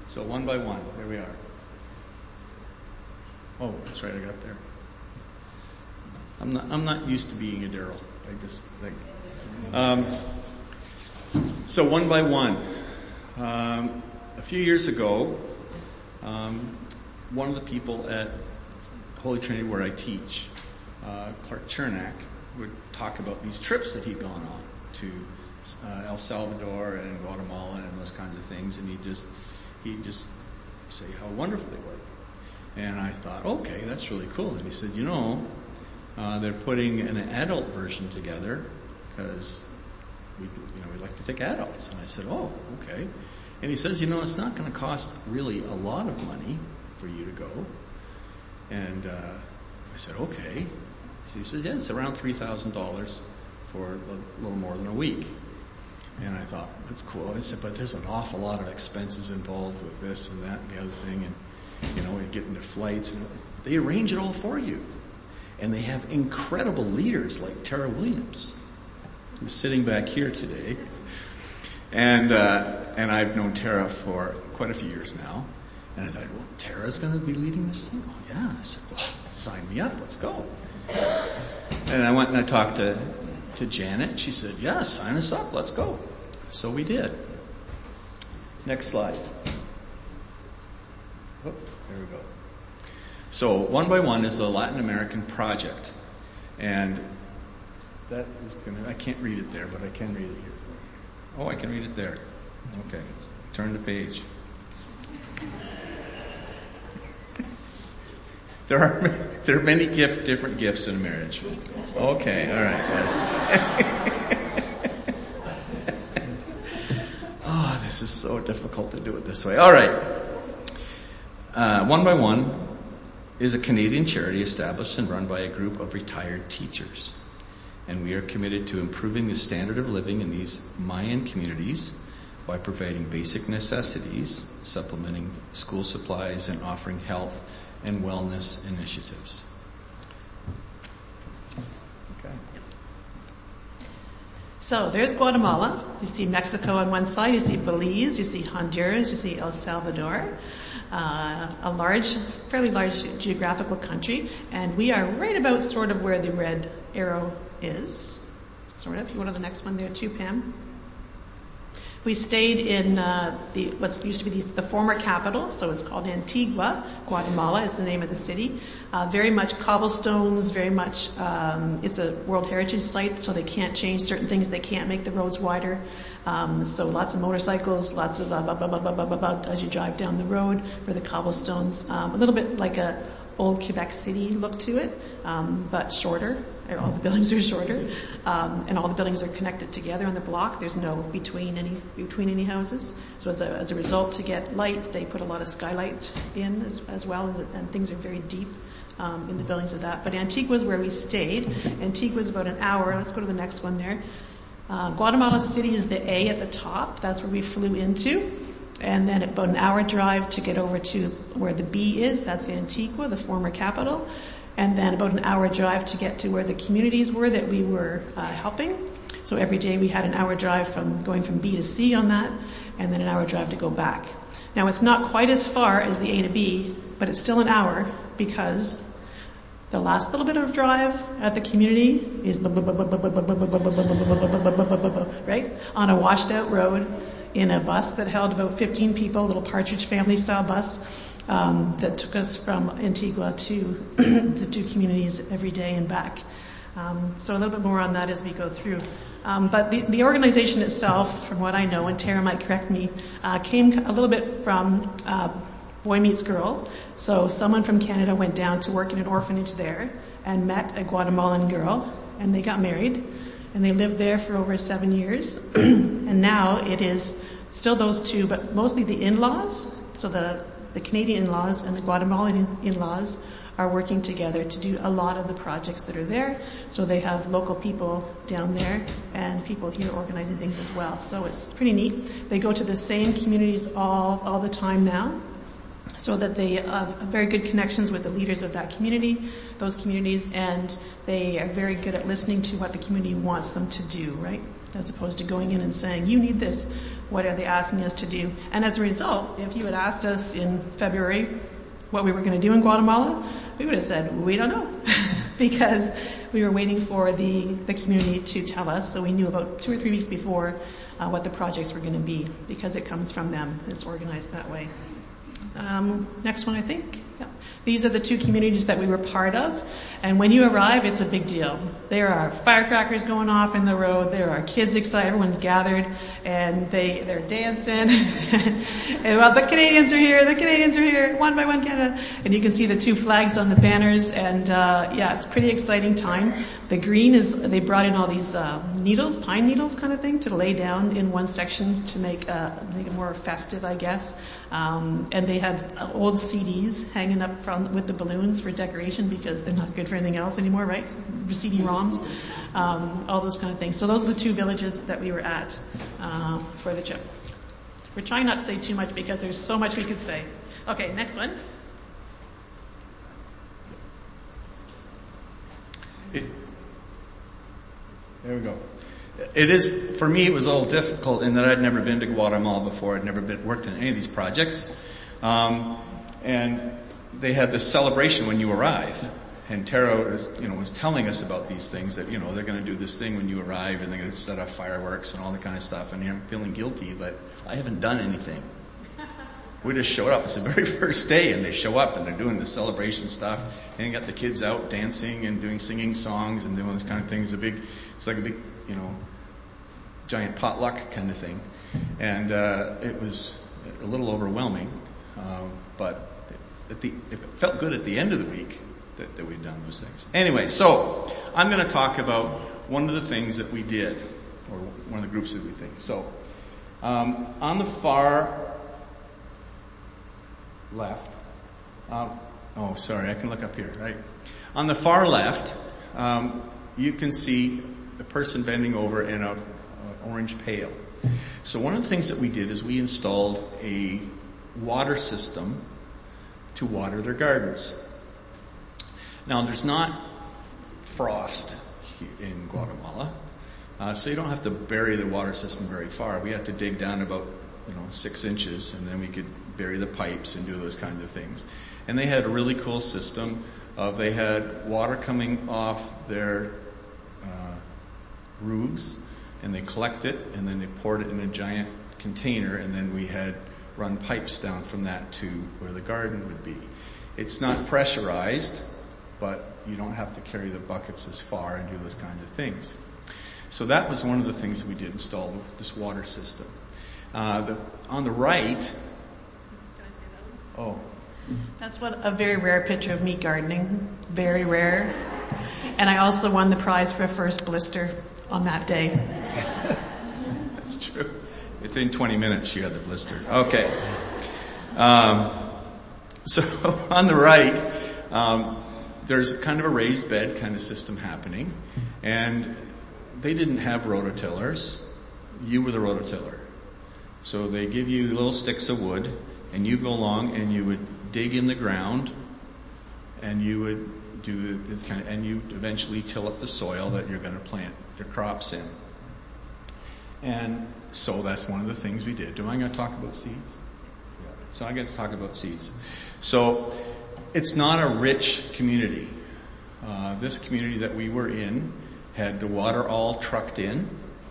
So one by one, there we are. Oh, that's right, I got there. I'm not used to being a Daryl. I just think. So one by one. A few years ago, one of the people at Holy Trinity where I teach, Clark Chernak, would talk about these trips that he'd gone on to El Salvador and Guatemala and those kinds of things, and he'd just say how wonderful they were. And I thought, okay, that's really cool. And he said, they're putting an adult version together because we'd like to take adults. And I said, oh, okay. And he says, it's not going to cost really a lot of money for you to go. And I said, okay. So he said, yeah, it's around $3,000 for a little more than a week. And I thought, that's cool. I said, but there's an awful lot of expenses involved with this and that and the other thing. And, you get into flights. And they arrange it all for you. And they have incredible leaders like Tara Williams, who's sitting back here today. And I've known Tara for quite a few years now. And I thought, well, Tara's going to be leading this thing? Oh, yeah. I said, well, sign me up. Let's go. And I went and I talked to Janet. She said, yeah, sign us up. Let's go. So we did. Next slide. Oh, there we go. So one by one is the Latin American project. And that is I can't read it there, but I can read it here. Oh, I can read it there. Okay. Turn the page. There are many different gifts in a marriage. Okay, all right. Oh, this is so difficult to do it this way. All right. One by One is a Canadian charity established and run by a group of retired teachers. And we are committed to improving the standard of living in these Mayan communities by providing basic necessities, supplementing school supplies, and offering health and wellness initiatives. Okay. So there's Guatemala. You see Mexico on one side, you see Belize, you see Honduras, you see El Salvador. A fairly large geographical country, and we are right about sort of where the red arrow is. Sort of. You go to the next one there too, Pam. We stayed in what used to be the former capital, so it's called Antigua. Guatemala is the name of the city. Very much cobblestones, very much, it's a World Heritage Site, so they can't change certain things. They can't make the roads wider. So lots of motorcycles, lots of as you drive down the road for the cobblestones. A little bit like a old Quebec City look to it, but shorter. All the buildings are shorter, and all the buildings are connected together on the block. There's no between any houses. So as a result, to get light, they put a lot of skylights in as well, and things are very deep in the buildings of that. But Antigua is where we stayed. Antigua is about an hour. Let's go to the next one there. Guatemala City is the A at the top. That's where we flew into. And then about an hour drive to get over to where the B is. That's Antigua, the former capital. And then about an hour drive to get to where the communities were that we were helping. So every day we had an hour drive from going from B to C on that, and then an hour drive to go back. Now it's not quite as far as the A to B, but it's still an hour because the last little bit of drive at the community is right on a washed out road in a bus that held about 15 people, a little Partridge Family style bus. That took us from Antigua to the two communities every day and back. So a little bit more on that as we go through. But the organization itself, from what I know, and Tara might correct me, came a little bit from Boy Meets Girl. So someone from Canada went down to work in an orphanage there and met a Guatemalan girl, and they got married, and they lived there for over 7 years. And now it is still those two, but mostly the in-laws. So the Canadian in-laws and the Guatemalan in-laws are working together to do a lot of the projects that are there. So they have local people down there and people here organizing things as well. So it's pretty neat. They go to the same communities all the time now, so that they have very good connections with the leaders of that community, those communities, and they are very good at listening to what the community wants them to do, right? As opposed to going in and saying, you need this. What are they asking us to do? And as a result, if you had asked us in February what we were going to do in Guatemala, we would have said, we don't know. Because we were waiting for the community to tell us. So we knew about 2 or 3 weeks before what the projects were going to be, because it comes from them. It's organized that way. Next one, I think. Yeah. These are the 2 communities that we were part of. And when you arrive, it's a big deal. There are firecrackers going off in the road. There are kids excited. Everyone's gathered and they're dancing. And well, the Canadians are here, one by one Canada. And you can see the 2 flags on the banners. And, it's a pretty exciting time. The green is, they brought in all these, needles, pine needles kind of thing to lay down in one section to make it more festive, I guess. And they had old CDs hanging up from with the balloons for decoration because they're not good for anything else anymore, right? CD-ROMs, all those kind of things. So those are the 2 villages that we were at for the trip. We're trying not to say too much because there's so much we could say. Okay, next one. There we go. It is, for me, it was a little difficult in that I'd never been to Guatemala before. I'd never worked in any of these projects. And they had this celebration when you arrive. And Tara was telling us about these things that, they're going to do this thing when you arrive and they're going to set off fireworks and all that kind of stuff. And I'm feeling guilty, but I haven't done anything. We just showed up. It's the very first day and they show up and they're doing the celebration stuff and you got the kids out dancing and singing songs and doing this kind of things. It's like a big, giant potluck kind of thing. And, it was a little overwhelming. But it felt good at the end of the week that we'd done those things. Anyway, so I'm going to talk about one of the things that we did, or one of the groups that we think. So, on the far left, I can look up here, right? On the far left, you can see a person bending over in an orange pail. So one of the things that we did is we installed a water system to water their gardens. Now there's not frost in Guatemala, so you don't have to bury the water system very far. We had to dig down about 6 inches, and then we could bury the pipes and do those kinds of things. And they had a really cool system of they had water coming off their roofs, and they collect it, and then they poured it in a giant container, and then we had run pipes down from that to where the garden would be. It's not pressurized, but you don't have to carry the buckets as far and do those kinds of things. So that was one of the things we did, install this water system. On the right... Can I say that one? Oh. That's a very rare picture of me gardening. Very rare. And I also won the prize for first blister on that day. That's true. Within 20 minutes, she had the blister. Okay. So on the right, there's kind of a raised bed kind of system happening. And they didn't have rototillers. You were the rototiller. So they give you little sticks of wood, and you go along and you would dig in the ground, and you would and you eventually till up the soil that you're going to plant your crops in. And so that's one of the things we did. Am I going to talk about seeds? So I get to talk about seeds. So it's not a rich community. This community that we were in had the water all trucked in.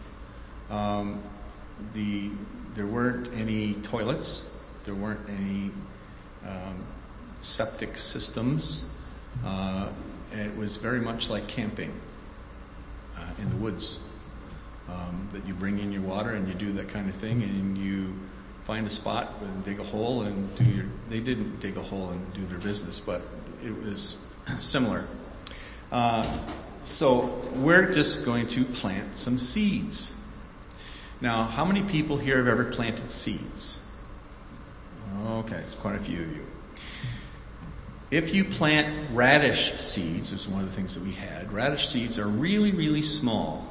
There weren't any toilets. There weren't any septic systems. It was very much like camping in the woods. That you bring in your water and you do that kind of thing, and you find a spot and dig a hole and they didn't dig a hole and do their business, but it was similar. So we're just going to plant some seeds. Now, how many people here have ever planted seeds? Okay, it's quite a few of you. If you plant radish seeds, this is one of the things that we had. Radish seeds are really, really small.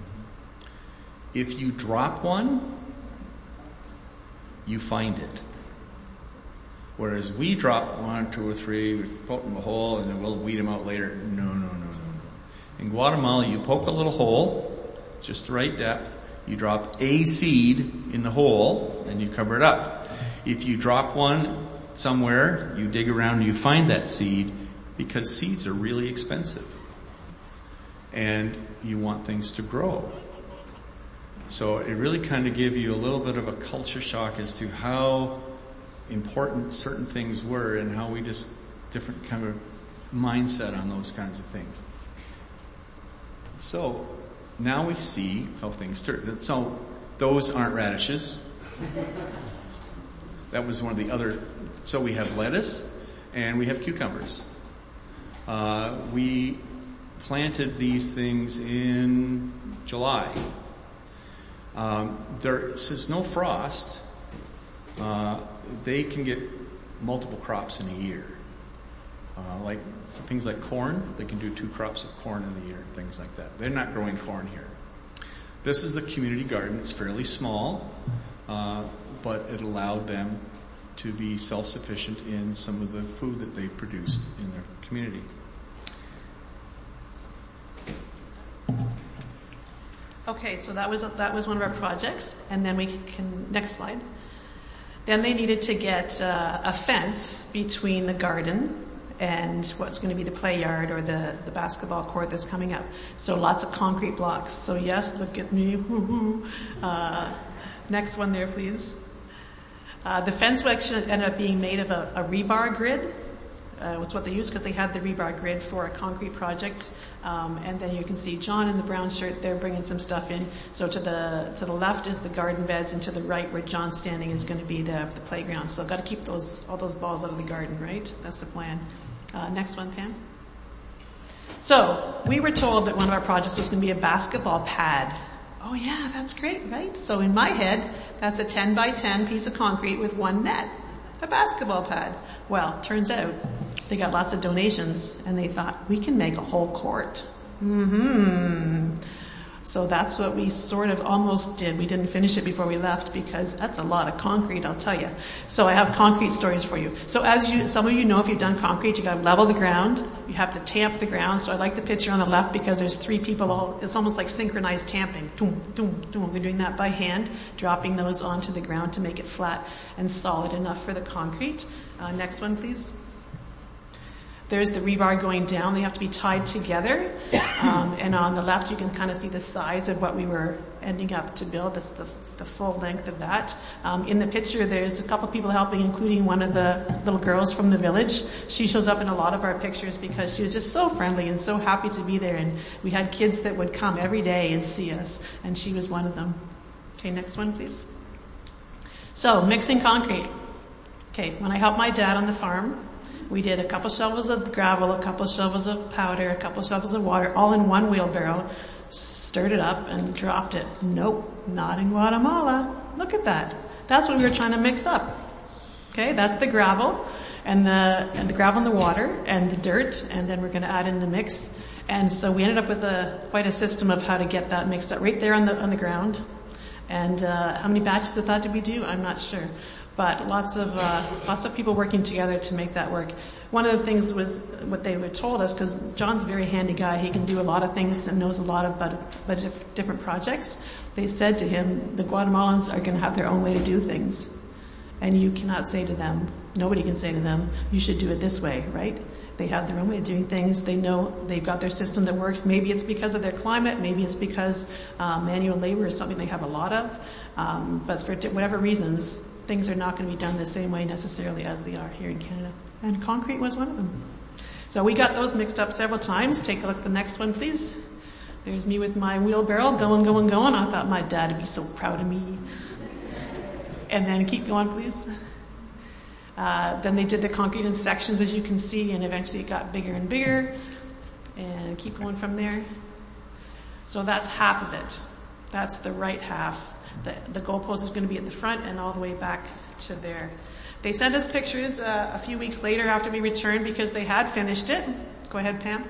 If you drop one, you find it. Whereas we drop 1, 2, or 3, we poke them a hole, and then we'll weed them out later. No. In Guatemala, you poke a little hole, just the right depth, You drop a seed in the hole and you cover it up. If you drop one somewhere, you dig around and you find that seed, because seeds are really expensive. And you want things to grow. So it really kind of gave you a little bit of a culture shock as to how important certain things were and how we just different kind of mindset on those kinds of things. So now we see how things turn. So those aren't radishes. That was one of the other. So we have lettuce and we have cucumbers. We planted these things in July. Since no frost, they can get multiple crops in a year. Like things like corn, they can do 2 crops of corn in a year, things like that. They're not growing corn here. This is the community garden. It's fairly small, but it allowed them to be self-sufficient in some of the food that they produced in their community. Okay, so that was one of our projects, and then we can, next slide. Then they needed to get a fence between the garden and what's going to be the play yard or the basketball court that's coming up. So lots of concrete blocks. So yes, look at me, woo-hoo. Next one there, please. The fence actually ended up being made of a rebar grid. It's what they used because they had the rebar grid for a concrete project. And then you can see John in the brown shirt there bringing some stuff in. So to the left is the garden beds, and to the right where John's standing is going to be the playground. So I've got to keep all those balls out of the garden, right? That's the plan. Next one, Pam. So we were told that one of our projects was going to be a basketball pad. Oh yeah, that's great, right? So in my head, that's a 10 by 10 piece of concrete with one net. A basketball pad. Well, turns out they got lots of donations and they thought, we can make a whole court. So that's what we sort of almost did. We didn't finish it before we left because that's a lot of concrete, I'll tell you. So I have concrete stories for you. So some of you know, if you've done concrete, you gotta level the ground. You have to tamp the ground. So I like the picture on the left because there's 3 people it's almost like synchronized tamping. Doom, doom, doom. They're doing that by hand, dropping those onto the ground to make it flat and solid enough for the concrete. Next one, please. There's the rebar going down. They have to be tied together. And on the left, you can kind of see the size of what we were ending up to build. That's the full length of that. In the picture, there's a couple people helping, including one of the little girls from the village. She shows up in a lot of our pictures because she was just so friendly and so happy to be there. And we had kids that would come every day and see us. And she was one of them. Okay, next one, please. So, mixing concrete. Okay, when I helped my dad on the farm, we did a couple shovels of gravel, a couple shovels of powder, a couple shovels of water, all in one wheelbarrow, stirred it up and dropped it. Nope, not in Guatemala. Look at that. That's what we were trying to mix up. Okay, that's the gravel and the gravel and the water and the dirt, and then we're going to add in the mix. And so we ended up with quite a system of how to get that mixed up right there on the ground. And how many batches of that did we do? I'm not sure. But lots of people working together to make that work. One of the things was what they told us, because John's a very handy guy. He can do a lot of things and knows a lot about different projects. They said to him, the Guatemalans are going to have their own way to do things. And you cannot say to them, nobody can say to them, you should do it this way, right? They have their own way of doing things. They know they've got their system that works. Maybe it's because of their climate. Maybe it's because manual labor is something they have a lot of. But for whatever reasons, things are not going to be done the same way necessarily as they are here in Canada. And concrete was one of them. So we got those mixed up several times. Take a look at the next one, please. There's me with my wheelbarrow going. I thought my dad would be so proud of me. And then keep going, please. Then they did the concrete in sections, as you can see, and eventually it got bigger and bigger. And keep going from there. So that's half of it. That's the right half. The goalpost is going to be at the front and all the way back to there. They sent us pictures a few weeks later after we returned because they had finished it. Go ahead, Pam.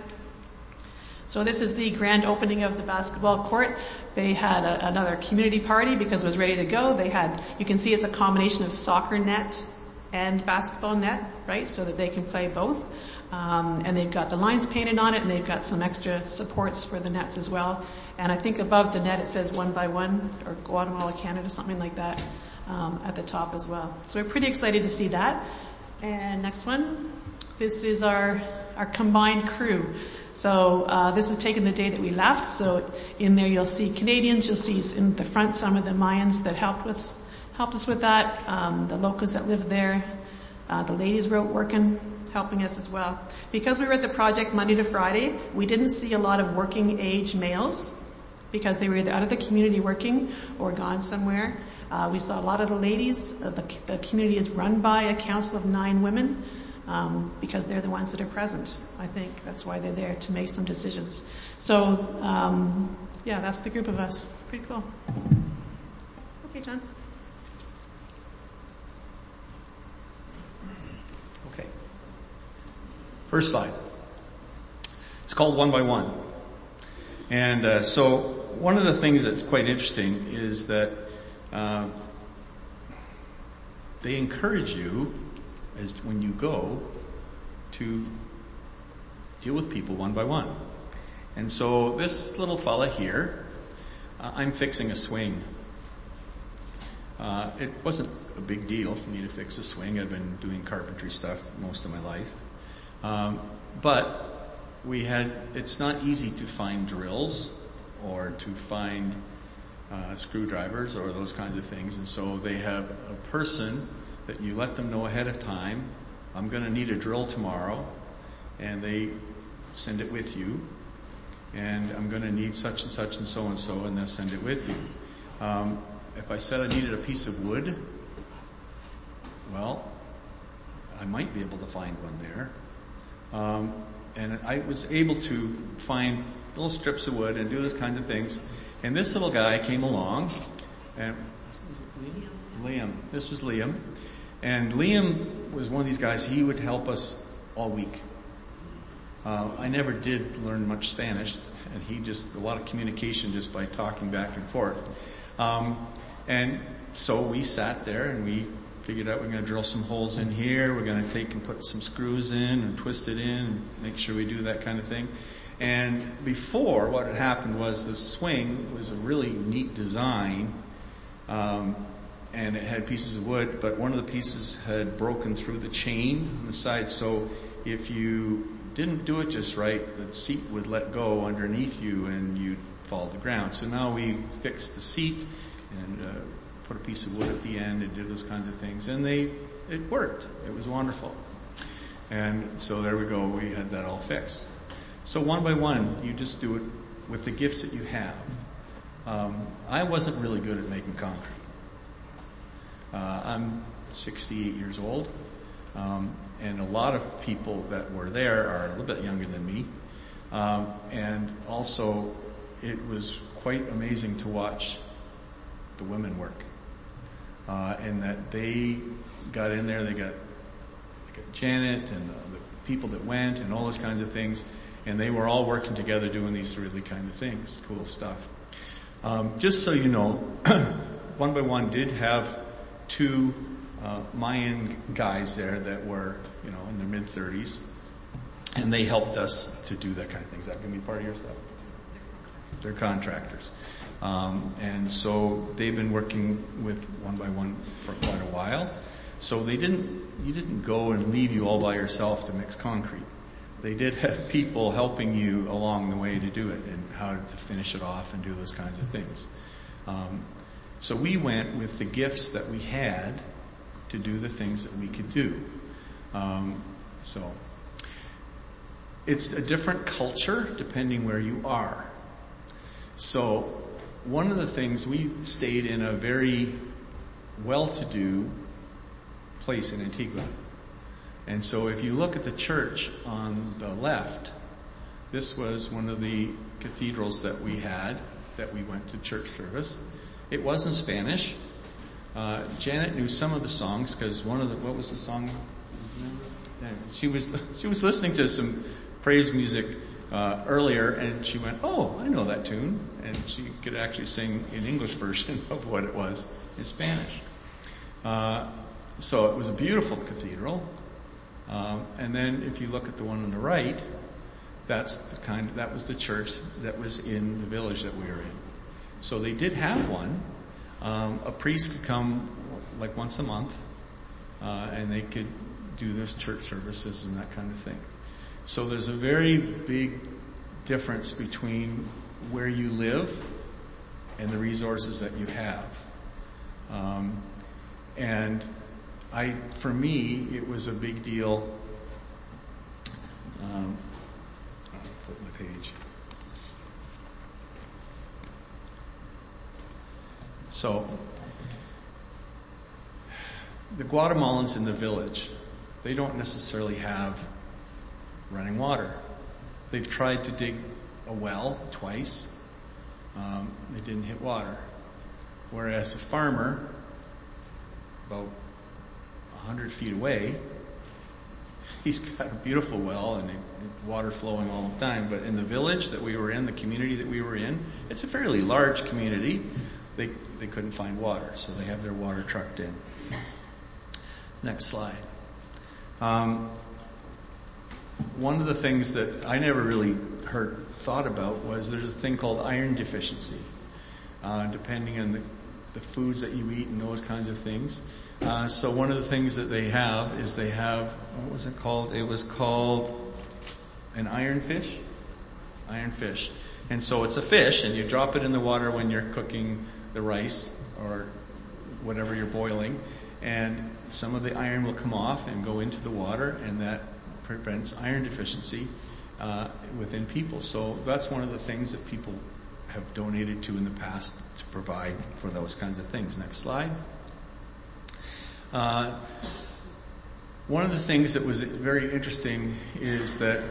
So this is the grand opening of the basketball court. They had another community party because it was ready to go. You can see it's a combination of soccer net and basketball net, right? So that they can play both. And they've got the lines painted on it, and they've got some extra supports for the nets as well. And I think above the net it says 1 by 1 or Guatemala, Canada, something like that, at the top as well. So we're pretty excited to see that. And next one, this is our combined crew. So this is taken the day that we left. So in there you'll see Canadians, you'll see in the front some of the Mayans that helped us with that, the locals that lived there, the ladies were working, helping us as well. Because we were at the project Monday to Friday, we didn't see a lot of working age males because they were either out of the community working or gone somewhere. We saw a lot of the ladies. The community is run by a council of 9 women because they're the ones that are present. I think that's why they're there, to make some decisions. So, that's the group of us. Pretty cool. Okay, John. Okay. First slide. It's called 1 by 1. And so one of the things that's quite interesting is that they encourage you, as when you go, to deal with people 1 by 1. And so this little fella here, I'm fixing a swing. It wasn't a big deal for me to fix a swing. I've been doing carpentry stuff most of my life. But it's not easy to find drills or to find screwdrivers or those kinds of things. And so they have a person that you let them know ahead of time, I'm going to need a drill tomorrow, and they send it with you. And I'm going to need such and such and so, and they'll send it with you. If I said I needed a piece of wood, well, I might be able to find one there. And I was able to find little strips of wood and do those kinds of things. And this little guy came along, and Liam. This was Liam. And Liam was one of these guys, he would help us all week. I never did learn much Spanish, and a lot of communication just by talking back and forth. And so we sat there and we figured out we're going to drill some holes in here, we're going to take and put some screws in and twist it in and make sure we do that kind of thing. And before, what had happened was the swing was a really neat design, and it had pieces of wood, but one of the pieces had broken through the chain on the side, so if you didn't do it just right, the seat would let go underneath you and you'd fall to the ground. So now we fixed the seat and put a piece of wood at the end and did those kinds of things, and it worked. It was wonderful. And so there we go, we had that all fixed. So 1 by 1, you just do it with the gifts that you have. I wasn't really good at making concrete. I'm 68 years old, and a lot of people that were there are a little bit younger than me. And also, it was quite amazing to watch the women work. And that they got in there, they got Janet and the people that went and all those kinds of things, and they were all working together doing these really kind of things, cool stuff. Just so you know, 1 by 1 did have 2 Mayan guys there that were, in their mid-30s, and they helped us to do that kind of thing. Is that going to be part of your stuff? They're contractors. And so they've been working with 1 by 1 for quite a while. So you didn't go and leave you all by yourself to mix concrete. They did have people helping you along the way to do it and how to finish it off and do those kinds of things. So we went with the gifts that we had to do the things that we could do. So it's a different culture depending where you are. So one of the things, we stayed in a very well-to-do place in Antigua. And so if you look at the church on the left, this was one of the cathedrals that we had, that we went to church service. It was in Spanish. Janet knew some of the songs, because what was the song? She was listening to some praise music earlier, and she went, "Oh, I know that tune," and she could actually sing an English version of what it was in Spanish. So it was a beautiful cathedral. And then if you look at the one on the right, that was the church that was in the village that we were in. So they did have one. A priest could come like once a month, and they could do those church services and that kind of thing. So there's a very big difference between where you live and the resources that you have. And for me, it was a big deal. I'll flip my page. So, the Guatemalans in the village, they don't necessarily have running water. They've tried to dig a well twice. They didn't hit water. Whereas a farmer, about 100 feet away, he's got a beautiful well and water flowing all the time. But in the village that we were in, the community that we were in, it's a fairly large community. They couldn't find water, so they have their water trucked in. Next slide. One of the things that I never really thought about was there's a thing called iron deficiency, depending on the foods that you eat and those kinds of things. So one of the things that they have, what was it called? It was called an iron fish. Iron fish. And so it's a fish, and you drop it in the water when you're cooking the rice or whatever you're boiling, and some of the iron will come off and go into the water, and that prevents iron deficiency within people. So that's one of the things that people have donated to in the past to provide for those kinds of things. Next slide. One of the things that was very interesting is that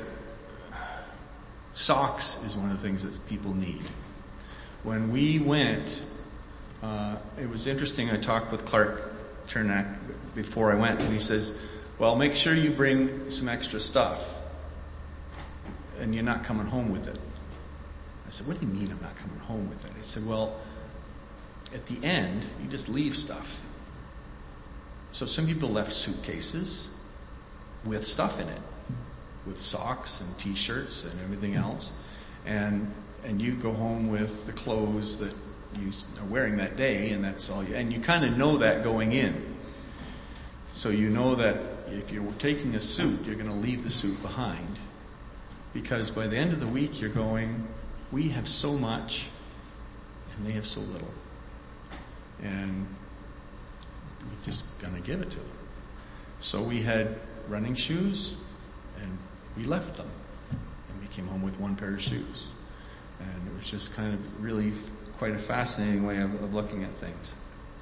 socks is one of the things that people need. When we went, it was interesting. I talked with Clark Chernak before I went, and he says, well, make sure you bring some extra stuff, and you're not coming home with it. I said, what do you mean I'm not coming home with it? He said, well, at the end, you just leave stuff. So some people left suitcases with stuff in it, with socks and t-shirts and everything else, and you go home with the clothes that you are wearing that day, and that's all and you kind of know that going in. So you know that if you're taking a suit, you're going to leave the suit behind, because by the end of the week you're going, we have so much and they have so little, and we're just going to give it to them. So we had running shoes, and we left them, and we came home with one pair of shoes, and it was just kind of really quite a fascinating way of looking at things.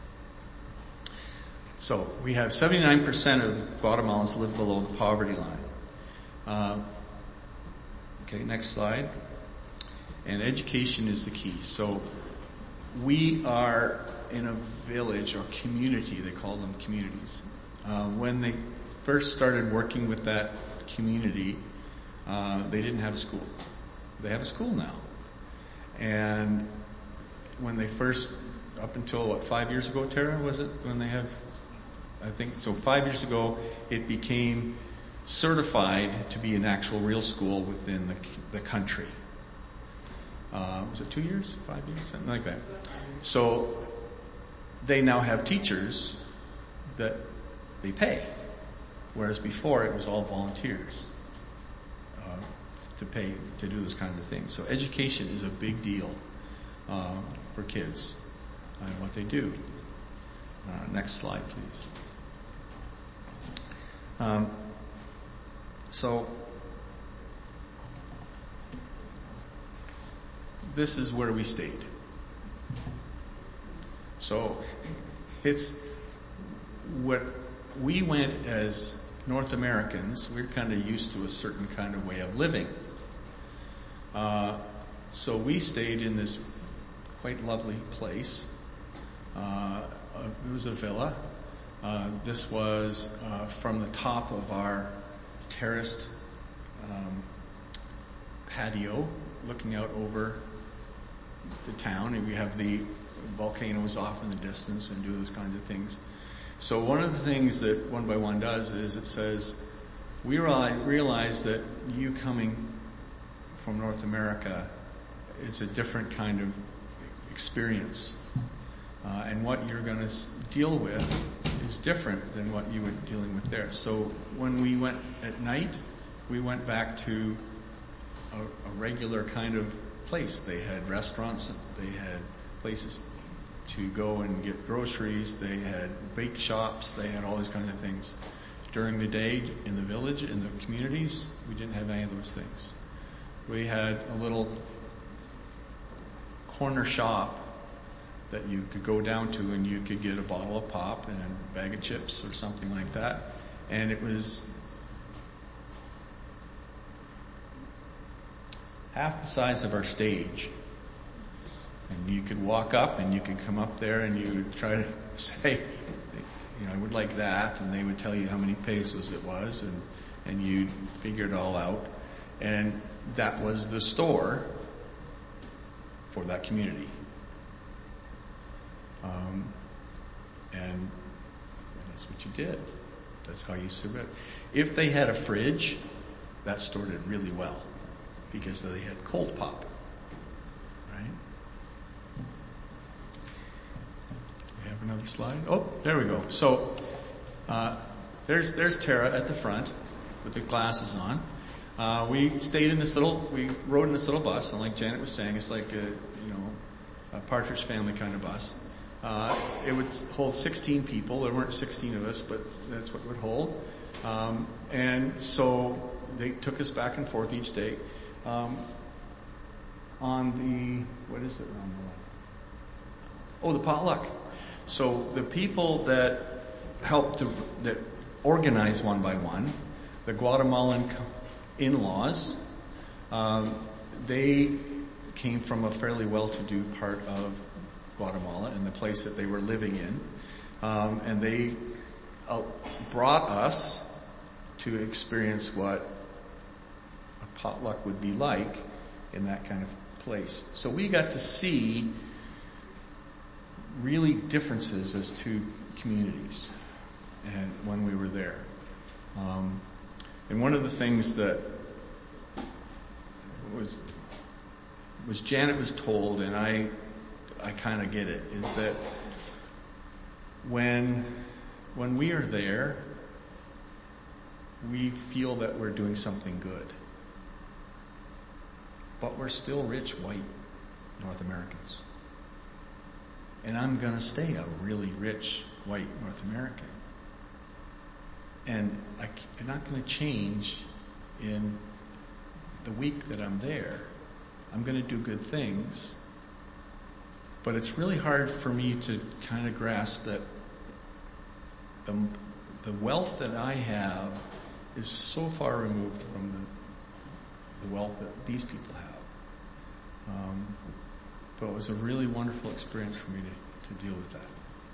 So we have 79% of Guatemalans live below the poverty line. Okay, next slide. And education is the key. So we are in a village or community. They call them communities. When they first started working with that community, they didn't have a school. They have a school now. And when they first, up until 5 years ago, Tara, was it? When they have, I think, so 5 years ago, it became certified to be an actual real school within the country. Was it 2 years? 5 years? Something like that. So they now have teachers that they pay, whereas before it was all volunteers to pay to do those kinds of things. So education is a big deal for kids and what they do. Next slide, please. So this is where we stayed. So it's what we went as North Americans. We're kind of used to a certain kind of way of living. So we stayed in this quite lovely place. It was a villa. This was from the top of our terraced patio, looking out over the town, and we have the volcanoes off in the distance and do those kinds of things. So one of the things that One by One does is it says, we realize that you coming from North America, it's a different kind of experience. And what you're going to deal with is different than what you were dealing with there. So when we went at night, we went back to a regular kind of place. They had restaurants, they had places to go and get groceries, they had bake shops, they had all these kinds of things. During the day in the village, in the communities, we didn't have any of those things. We had a little corner shop that you could go down to and you could get a bottle of pop and a bag of chips or something like that. And it was half the size of our stage. And you could walk up and you could come up there and you would try to say, I would like that, and they would tell you how many pesos it was, and you'd figure it all out. And that was the store for that community. And that's what you did. That's how you survived. If they had a fridge, that store did really well because they had cold pop. Right? Do we have another slide? Oh, there we go. So, there's Tara at the front with the glasses on. We rode in this little bus, and like Janet was saying, it's like a Partridge Family kind of bus. It would hold 16 people. There weren't 16 of us, but that's what it would hold. And so they took us back and forth each day. On what is it on the left? Oh, the potluck. So the people that helped that organize One by One, the Guatemalan in-laws, they came from a fairly well-to-do part of Guatemala and the place that they were living in. And they brought us to experience what a potluck would be like in that kind of place. So we got to see really differences as to communities and when we were there. And one of the things that was Janet was told, and I kind of get it, is that when we are there, we feel that we're doing something good. But we're still rich white North Americans. And I'm going to stay a really rich white North American. And I'm not going to change in the week that I'm there. I'm going to do good things. But it's really hard for me to kind of grasp that the wealth that I have is so far removed from the wealth that these people have. But it was a really wonderful experience for me to deal with that.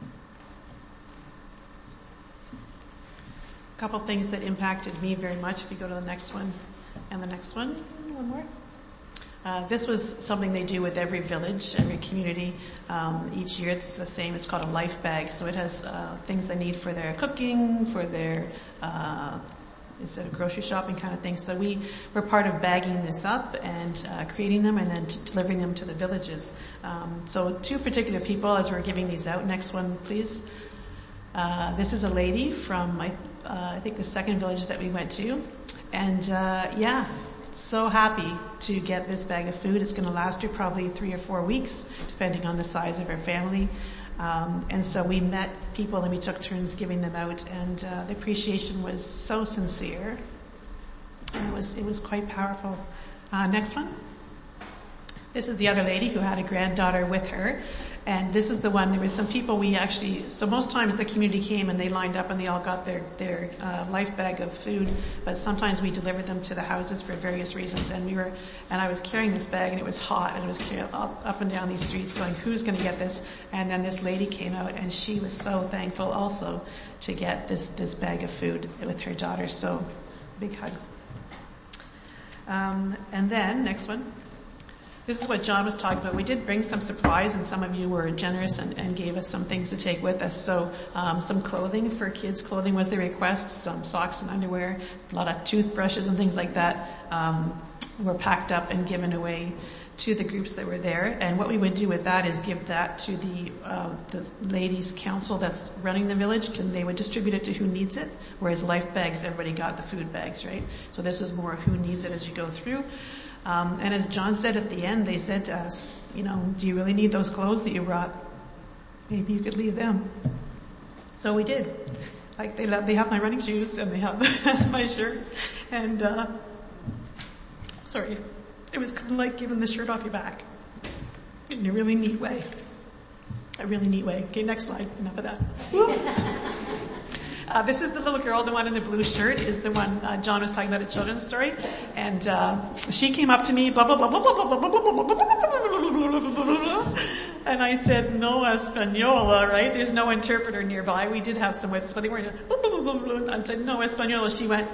A couple things that impacted me very much. If you go to the next one and the next one more. This was something they do with every village, every community. Each year it's the same. It's called a life bag. So it has things they need for their cooking, for their instead of grocery shopping kind of thing. So we were part of bagging this up and creating them and then delivering them to the villages. So two particular people as we're giving these out. Next one, please. This is a lady from I think the second village that we went to, and so happy to get this bag of food. It's going to last her probably 3 or 4 weeks, depending on the size of her family. And so we met people and we took turns giving them out, and the appreciation was so sincere. And it was quite powerful. Next one. This is the other lady who had a granddaughter with her. And this is the one, there were some people so most times the community came and they lined up and they all got their life bag of food, but sometimes we delivered them to the houses for various reasons. And I was carrying this bag and it was hot and it was carrying up and down these streets going, who's going to get this? And then this lady came out and she was so thankful also to get this bag of food with her daughter. So big hugs. And then next one. This is what John was talking about. We did bring some supplies, and some of you were generous and gave us some things to take with us. So some clothing for kids. Clothing was the request. Some socks and underwear. A lot of toothbrushes and things like that. were packed up and given away to the groups that were there. And what we would do with that is give that to the ladies' council that's running the village, and they would distribute it to who needs it, whereas life bags, everybody got the food bags, right? So this is more who needs it as you go through. And as John said at the end, they said to us, do you really need those clothes that you brought? Maybe you could leave them. So we did. Like they have my running shoes and they have my shirt. And, sorry. It was kind of like giving the shirt off your back in a really neat way. A really neat way. Okay, next slide. Enough of that. This is the little girl, the one in the blue shirt is the one John was talking about at Children's Story. And she came up to me, blah, blah, blah, blah, blah, blah, blah, blah, blah, blah, and I said, no Española, right? There's no interpreter nearby. We did have some with us, but they weren't. I said, no Española. She went,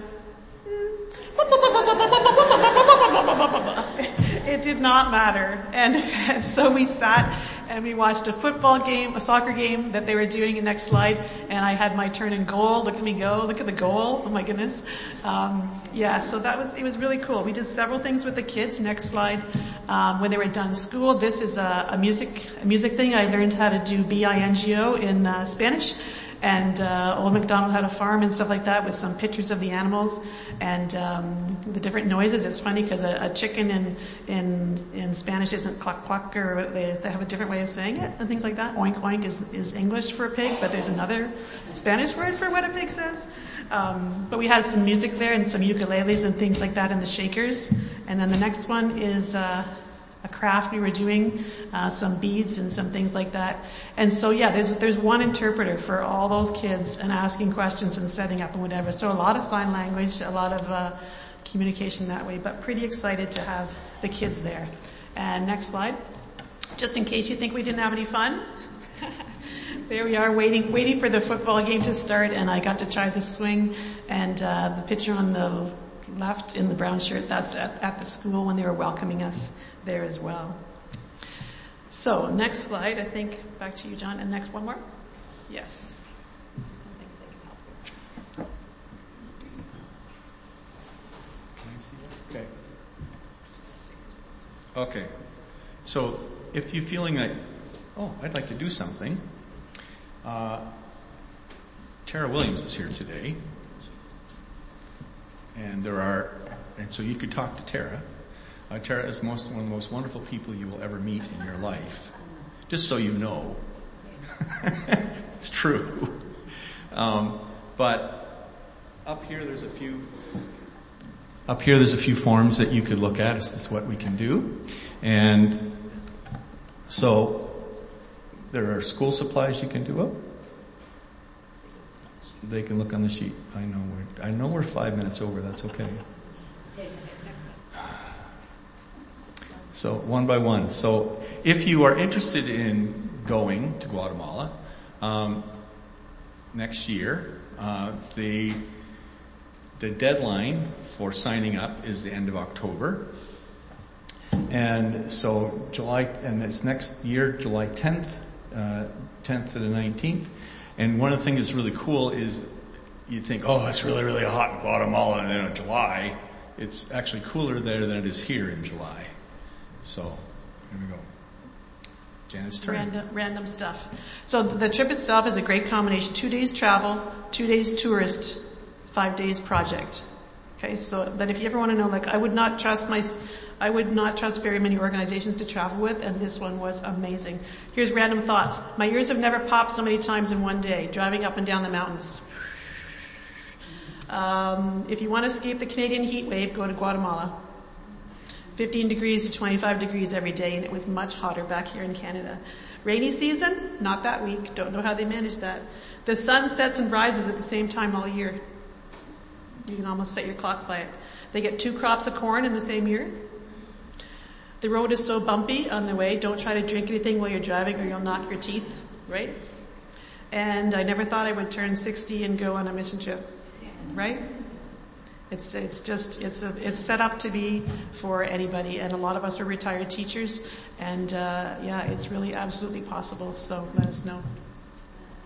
it did not matter. And so we sat and we watched a football game, a soccer game that they were doing. Next slide. And I had my turn in goal. Look at me go. Look at the goal. Oh my goodness. So it was really cool. We did several things with the kids. Next slide. When they were done school, this is a music thing. I learned how to do bingo in Spanish. And Old MacDonald had a farm and stuff like that with some pictures of the animals and the different noises. It's funny because a chicken in Spanish isn't cluck cluck, or they have a different way of saying it and things like that. Oink oink is English for a pig, but there's another Spanish word for what a pig says. But we had some music there and some ukuleles and things like that in the shakers. And then the next one is a craft we were doing, some beads and some things like that. And so there's one interpreter for all those kids and asking questions and setting up and whatever. So a lot of sign language, a lot of communication that way, but pretty excited to have the kids there. And next slide. Just in case you think we didn't have any fun. There we are waiting for the football game to start, and I got to try the swing, and the picture on the left in the brown shirt, that's at the school when they were welcoming us there as well. So next slide, I think back to you, John, and next one more. Yes. Okay. So if you're feeling like, I'd like to do something, Tara Williams is here today, and so you could talk to Tara. Tara is one of the most wonderful people you will ever meet in your life. Just so you know. It's true. But up here there's a few forms that you could look at. This is what we can do. And so there are school supplies you can do up. They can look on the sheet. I know we're 5 minutes over. That's okay. So one by one. So if you are interested in going to Guatemala next year, the deadline for signing up is the end of October. And so it's next year, July 10th to the 19th. And one of the things that's really cool is you think, it's really, really hot in Guatemala and then in July. It's actually cooler there than it is here in July. So, here we go. Janet's turn. Random stuff. So the trip itself is a great combination. 2 days travel, 2 days tourist, 5 days project. Okay, so that if you ever want to know, I would not trust very many organizations to travel with, and this one was amazing. Here's random thoughts. My ears have never popped so many times in one day, driving up and down the mountains. If you want to escape the Canadian heat wave, go to Guatemala. 15 degrees to 25 degrees every day, and it was much hotter back here in Canada. Rainy season, not that week. Don't know how they managed that. The sun sets and rises at the same time all year. You can almost set your clock by it. They get 2 crops of corn in the same year. The road is so bumpy on the way, don't try to drink anything while you're driving or you'll knock your teeth, right? And I never thought I would turn 60 and go on a mission trip, right? It's set up to be for anybody, and a lot of us are retired teachers, and it's really absolutely possible, so let us know.